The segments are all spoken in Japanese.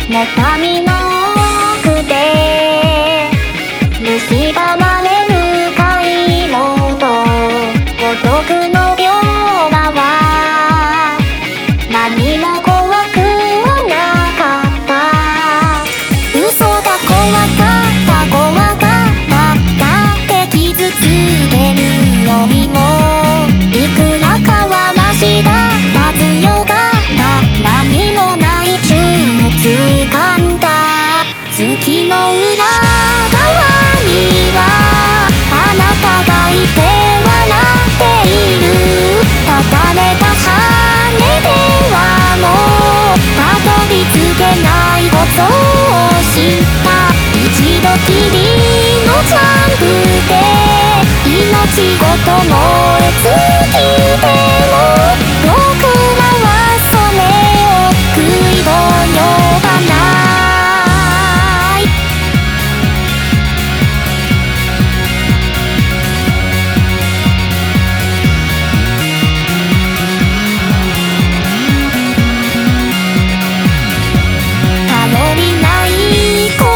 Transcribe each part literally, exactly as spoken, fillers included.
妬みの奥で蝕まれる買い物孤独の病魔は何も怖くはなかった嘘だ怖かった怖かったって傷つけるよりもいくらかはマシだった強がった何もない中掴んだ月の裏側にはあなたがいて笑っているたたれた羽ではもうたどり着けないことを知った一度きりのジャンプで命ごと燃え尽きても僕らはそれを悔いと呼ばない頼りない声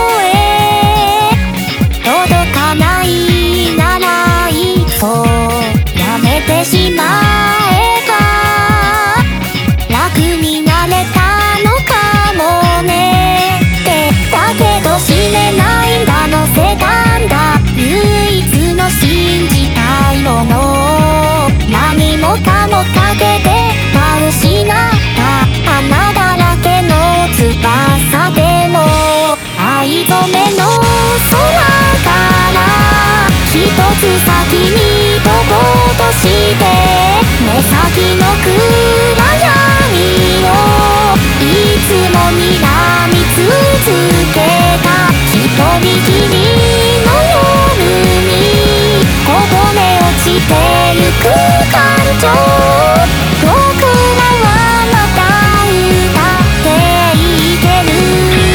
届かないならいっそやめてしまえば楽になれたのかもねってだけど知れないんだのせたんだ唯一の信じたいもの何もかもかけては失った穴だらけの翼でも藍染めの空から一つ先に飛ぼうとして目先の暗闇をいつも睨み続けた一人きりの夜にこぼれ落ちてゆく感情僕らはまた歌っていける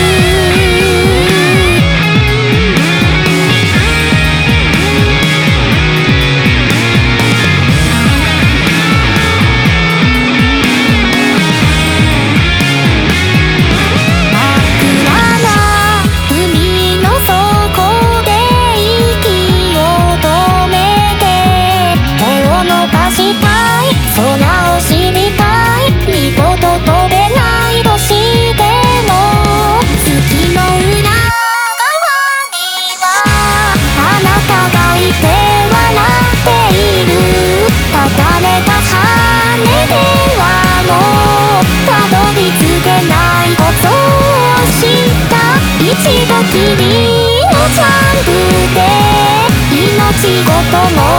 空を知りたい二度と飛べないとしても月の裏側にはあなたがいて笑っているたたれた羽ではもうたどり着けないことを知った一度きりのジャンプで命ごとも